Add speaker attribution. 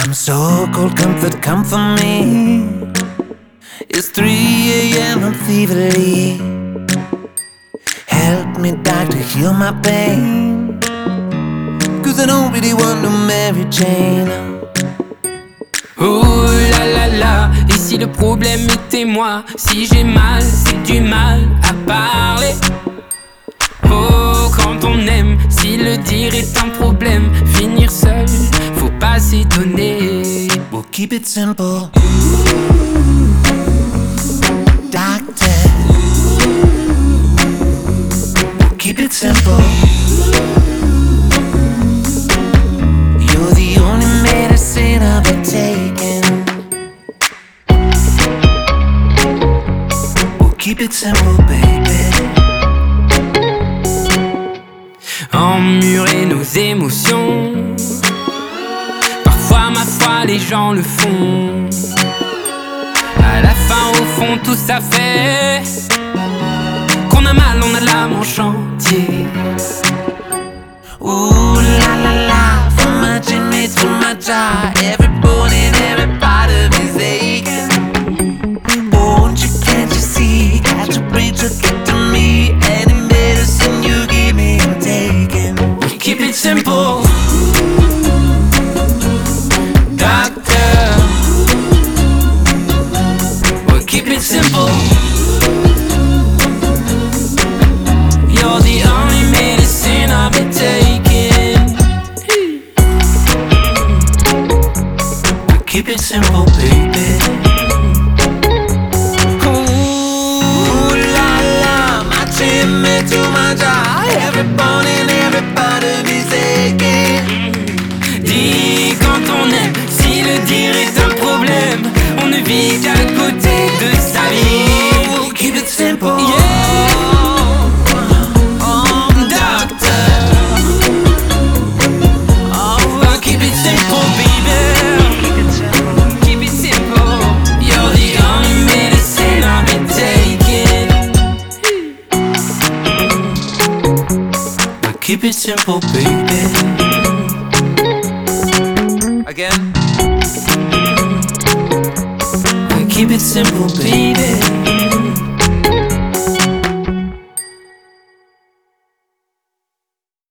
Speaker 1: I'm so cold, comfort, come for me. It's 3 a.m. I'm feverly. Help me, doctor, heal my pain. Cause I don't really want no Mary Jane.
Speaker 2: Oh là là là, et si le problème était moi? Si j'ai mal, c'est du mal à parler. Oh, quand on aime, si le dire est un problème, finir seul, faut pas s'étonner.
Speaker 1: We'll keep it simple. Doctor, we'll keep it simple. You're the only medicine I've been taking. We'll keep it simple, baby.
Speaker 2: Emmurer nos émotions, parfois ma foi les gens le font. À la fin au fond tout ça fait qu'on a mal, on a l'âme en chantier.
Speaker 1: Ooh la la la, from my Jimmy to my jaw, every bone and every part of me's aching. Won't you, can't you see, got to breathe to get to me. Any medicine you give me I'm taking.
Speaker 2: Keep it simple, doctor. Well, keep it simple. You're the only medicine I've been taking.
Speaker 1: Keep it simple, baby. Ooh la la, my Jimmy to my jaw, every bone and every part of me's aching.
Speaker 2: Dis quand on aime, si le dire est un problème, on ne vit qu'à côté de sa vie.
Speaker 1: Keep it simple,
Speaker 2: Yeah. Keep it simple, baby. Keep it simple. You're the only medicine I've been taking.
Speaker 1: keep it simple, baby. Again. Keep it simple, baby.